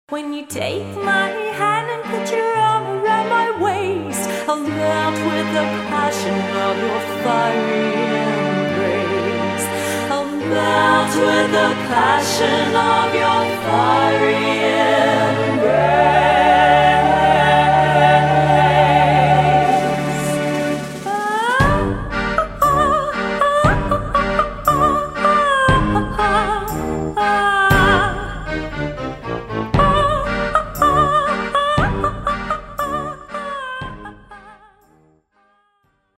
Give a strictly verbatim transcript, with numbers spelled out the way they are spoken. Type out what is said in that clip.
When you take my hand and put your arm around my waist, I'll melt with the passion of your fiery embrace. I'll melt with the passion of your fiery embrace. Ah, ah, ah, ah, ah, ah, ah.